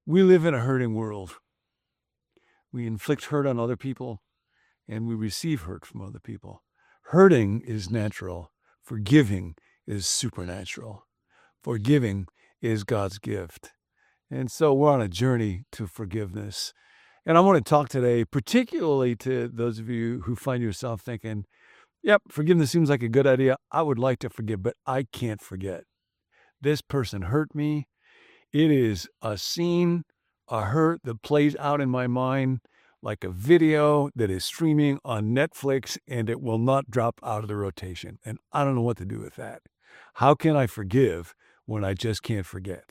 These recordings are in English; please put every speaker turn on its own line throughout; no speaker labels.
We live in a hurting world. We inflict hurt on other people, and we receive hurt from other people. Hurting is natural. Forgiving is supernatural. Forgiving is God's gift. And so we're on a journey to forgiveness. And I want to talk today particularly to those of you who find yourself thinking, yep, forgiveness seems like a good idea. I would like to forgive, but I can't forget. This person hurt me. It is a scene, a hurt that plays out in my mind like a video that is streaming on Netflix, and it will not drop out of the rotation. And I don't know what to do with that. How can I forgive when I just can't forget?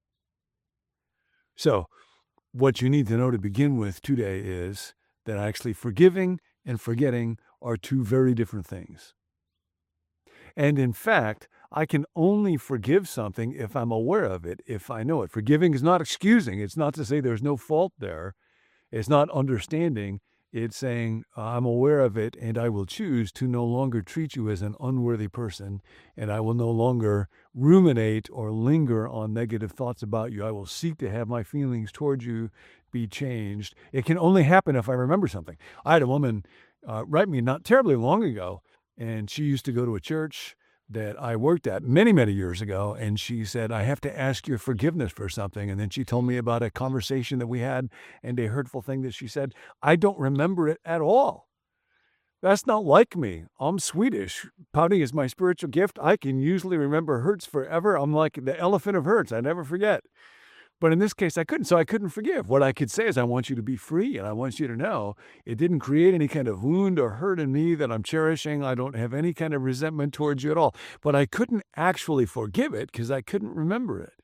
So what you need to know to begin with today is that actually forgiving and forgetting are two very different things. And in fact, I can only forgive something if I'm aware of it, if I know it. Forgiving is not excusing. It's not to say there's no fault there. It's not understanding. It's saying, I'm aware of it, and I will choose to no longer treat you as an unworthy person, and I will no longer ruminate or linger on negative thoughts about you. I will seek to have my feelings towards you be changed. It can only happen if I remember something. I had a woman write me not terribly long ago, and she used to go to a church that I worked at many, many years ago. And she said, I have to ask your forgiveness for something. And then she told me about a conversation that we had and a hurtful thing that she said. I don't remember it at all. That's not like me. I'm Swedish. Pouting is my spiritual gift. I can usually remember hurts forever. I'm like the elephant of hurts. I never forget. But in this case, I couldn't. So I couldn't forgive. What I could say is, I want you to be free, and I want you to know it didn't create any kind of wound or hurt in me that I'm cherishing. I don't have any kind of resentment towards you at all. But I couldn't actually forgive it because I couldn't remember it.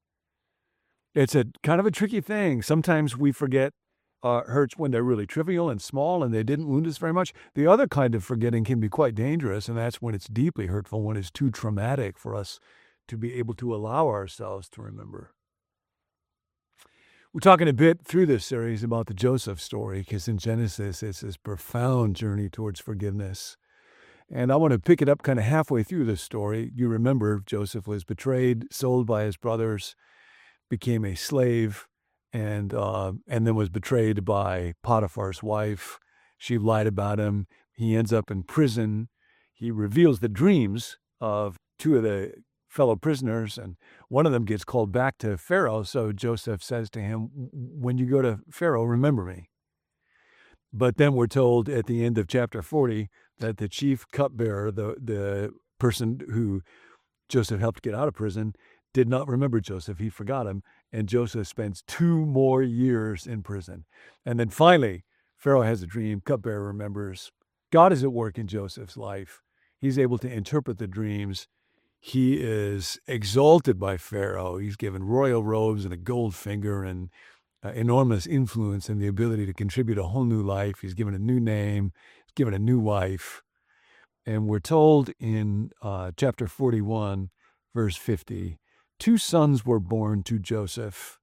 It's a kind of a tricky thing. Sometimes we forget hurts when they're really trivial and small and they didn't wound us very much. The other kind of forgetting can be quite dangerous, and that's when it's deeply hurtful, when it's too traumatic for us to be able to allow ourselves to remember. We're talking a bit through this series about the Joseph story, because in Genesis, it's this profound journey towards forgiveness. And I want to pick it up kind of halfway through this story. You remember Joseph was betrayed, sold by his brothers, became a slave, and then was betrayed by Potiphar's wife. She lied about him. He ends up in prison. He reveals the dreams of two of the fellow prisoners, and one of them gets called back to Pharaoh. So Joseph says to him, when you go to Pharaoh, remember me. But then we're told at the end of chapter 40 that the chief cupbearer, the person who Joseph helped get out of prison, did not remember Joseph. He forgot him. And Joseph spends 2 more years in prison. And then finally, Pharaoh has a dream. Cupbearer remembers. God is at work in Joseph's life. He's able to interpret the dreams. He is exalted by Pharaoh. He's given royal robes and a gold finger and enormous influence and the ability to contribute a whole new life. He's given a new name. He's given a new wife. And we're told in chapter 41, verse 50, 2 sons were born to Joseph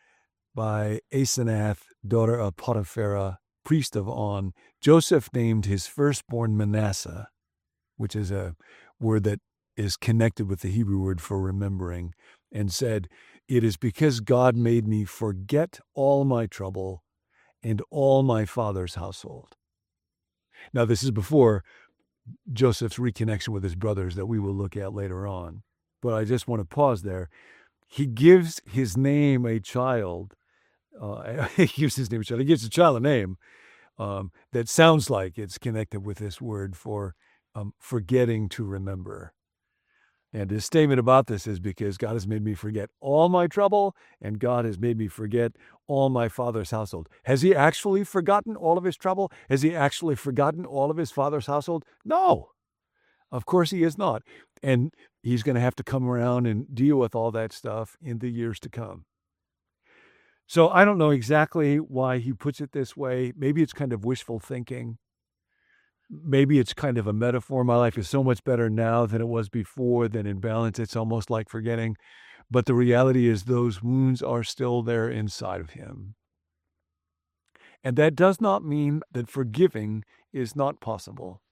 by Asenath, daughter of Potiphera, priest of On. Joseph named his firstborn Manasseh, which is a word that is connected with the Hebrew word for remembering, and said, it is because God made me forget all my trouble and all my father's household. Now, this is before Joseph's reconnection with his brothers that we will look at later on. But I just want to pause there. He gives his name a child. He gives a child a name that sounds like it's connected with this word for forgetting to remember. And his statement about this is because God has made me forget all my trouble, and God has made me forget all my father's household. Has he actually forgotten all of his trouble? Has he actually forgotten all of his father's household? No, of course he is not. And he's going to have to come around and deal with all that stuff in the years to come. So I don't know exactly why he puts it this way. Maybe it's kind of wishful thinking. Maybe it's kind of a metaphor. My life is so much better now than it was before, than in balance. It's almost like forgetting. But the reality is those wounds are still there inside of him. And that does not mean that forgiving is not possible.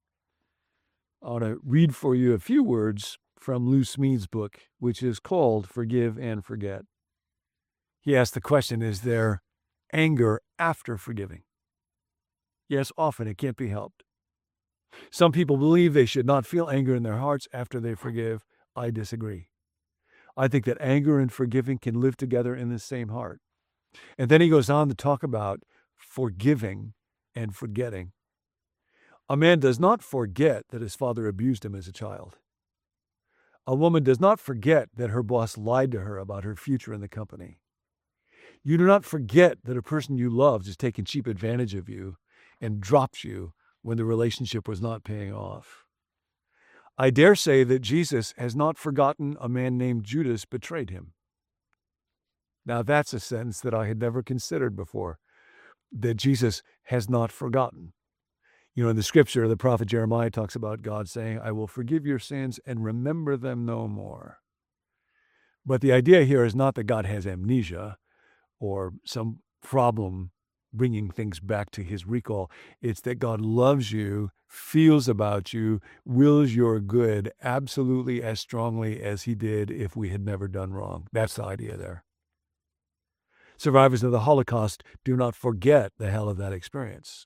I want to read for you a few words from Lou Smead's book, which is called Forgive and Forget. He asked the question, is there anger after forgiving? Yes, often it can't be helped. Some people believe they should not feel anger in their hearts after they forgive. I disagree. I think that anger and forgiving can live together in the same heart. And then he goes on to talk about forgiving and forgetting. A man does not forget that his father abused him as a child. A woman does not forget that her boss lied to her about her future in the company. You do not forget that a person you loved has taken cheap advantage of you and dropped you when the relationship was not paying off. I dare say that Jesus has not forgotten a man named Judas betrayed him. Now that's a sentence that I had never considered before, that Jesus has not forgotten. You know, in the scripture, the prophet Jeremiah talks about God saying, I will forgive your sins and remember them no more. But the idea here is not that God has amnesia or some problem bringing things back to his recall. It's that God loves you, feels about you, wills your good absolutely as strongly as he did if we had never done wrong. That's the idea there. Survivors of the Holocaust do not forget the hell of that experience.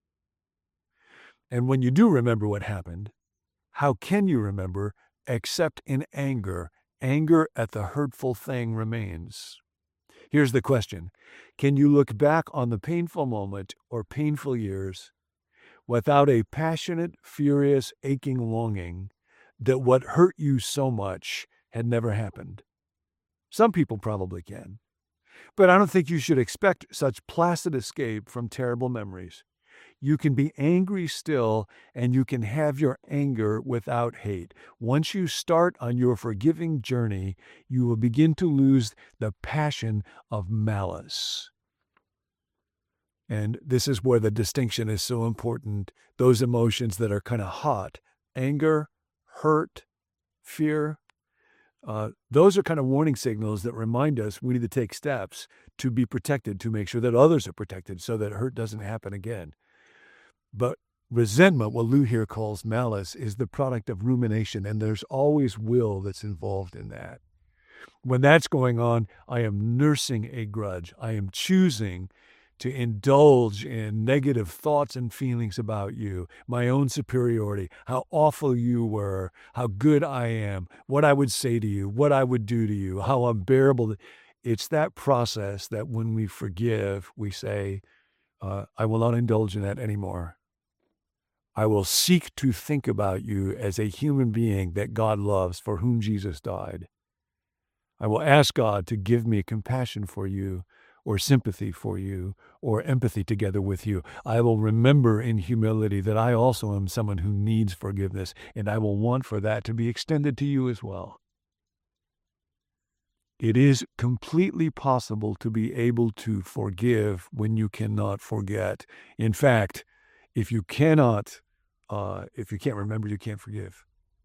And when you do remember what happened, how can you remember except in anger? Anger at the hurtful thing remains. Here's the question. Can you look back on the painful moment or painful years without a passionate, furious, aching longing that what hurt you so much had never happened? Some people probably can. But I don't think you should expect such placid escape from terrible memories. You can be angry still, and you can have your anger without hate. Once you start on your forgiving journey, you will begin to lose the passion of malice. And this is where the distinction is so important. Those emotions that are kind of hot, anger, hurt, fear, those are kind of warning signals that remind us we need to take steps to be protected, to make sure that others are protected so that hurt doesn't happen again. But resentment, what Lou here calls malice, is the product of rumination, and there's always will that's involved in that. When that's going on, I am nursing a grudge. I am choosing to indulge in negative thoughts and feelings about you, my own superiority, how awful you were, how good I am, what I would say to you, what I would do to you, how unbearable. It's that process that when we forgive, we say, I will not indulge in that anymore. I will seek to think about you as a human being that God loves, for whom Jesus died. I will ask God to give me compassion for you, or sympathy for you, or empathy together with you. I will remember in humility that I also am someone who needs forgiveness, and I will want for that to be extended to you as well. It is completely possible to be able to forgive when you cannot forget. In fact, if you can't remember, you can't forgive.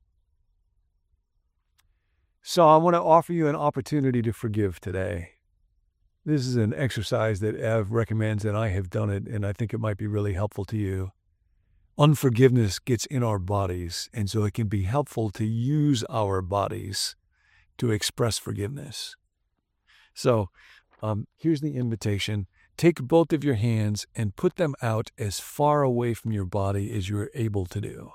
So I want to offer you an opportunity to forgive today. This is an exercise that Ev recommends, and I have done it, and I think it might be really helpful to you. Unforgiveness gets in our bodies, and so it can be helpful to use our bodies to express forgiveness. So here's the invitation. Take both of your hands and put them out as far away from your body as you're able to do.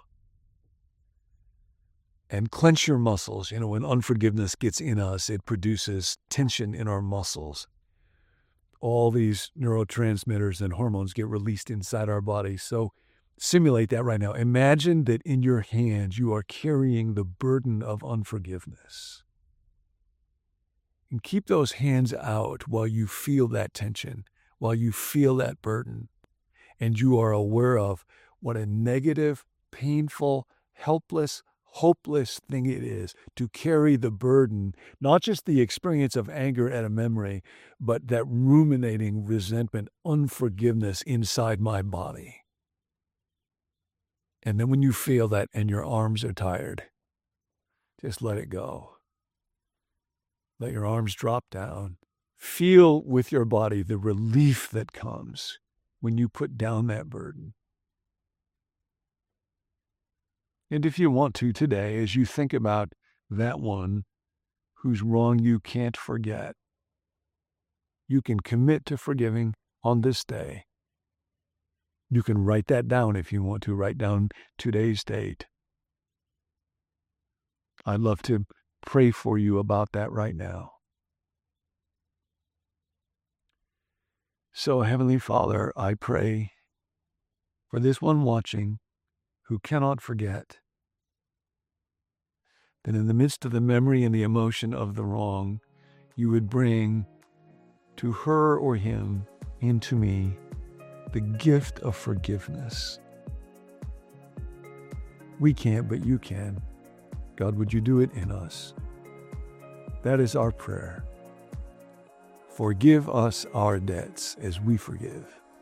And clench your muscles. You know, when unforgiveness gets in us, it produces tension in our muscles. All these neurotransmitters and hormones get released inside our bodies. So simulate that right now. Imagine that in your hands you are carrying the burden of unforgiveness. And keep those hands out while you feel that tension, while you feel that burden. And you are aware of what a negative, painful, helpless, hopeless thing it is to carry the burden, not just the experience of anger at a memory, but that ruminating resentment, unforgiveness inside my body. And then when you feel that and your arms are tired, just let it go. Let your arms drop down. Feel with your body the relief that comes when you put down that burden. And if you want to today, as you think about that one whose wrong you can't forget, you can commit to forgiving on this day. You can write that down if you want to, write down today's date. I'd love to pray for you about that right now. So, Heavenly Father, I pray for this one watching who cannot forget that in the midst of the memory and the emotion of the wrong, you would bring to her or him, into me, the gift of forgiveness. We can't, but you can. God, would you do it in us? That is our prayer. Forgive us our debts as we forgive.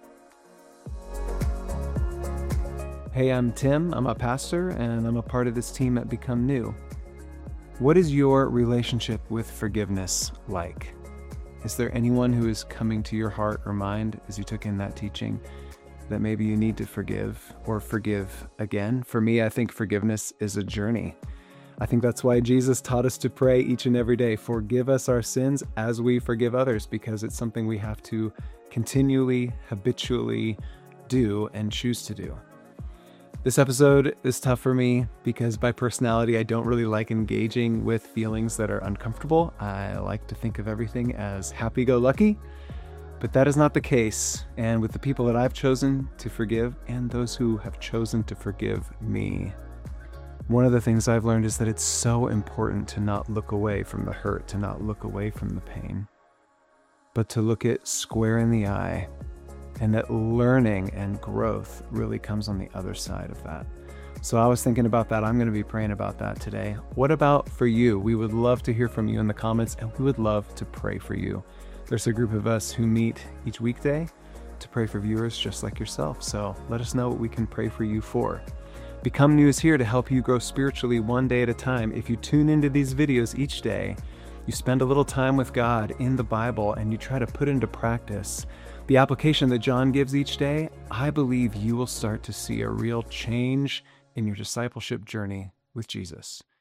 Hey, I'm Tim. I'm a pastor, and I'm a part of this team at Become New. What is your relationship with forgiveness like? Is there anyone who is coming to your heart or mind as you took in that teaching that maybe you need to forgive or forgive again? For me, I think forgiveness is a journey. I think that's why Jesus taught us to pray each and every day, forgive us our sins as we forgive others, because it's something we have to continually, habitually do and choose to do. This episode is tough for me because by personality, I don't really like engaging with feelings that are uncomfortable. I like to think of everything as happy-go-lucky, but that is not the case. And with the people that I've chosen to forgive and those who have chosen to forgive me, one of the things I've learned is that it's so important to not look away from the hurt, to not look away from the pain, but to look it square in the eye. And that learning and growth really comes on the other side of that. So I was thinking about that. I'm going to be praying about that today. What about for you? We would love to hear from you in the comments, and we would love to pray for you. There's a group of us who meet each weekday to pray for viewers just like yourself. So let us know what we can pray for you for. Become New is here to help you grow spiritually one day at a time. If you tune into these videos each day, you spend a little time with God in the Bible, and you try to put into practice the application that John gives each day, I believe you will start to see a real change in your discipleship journey with Jesus.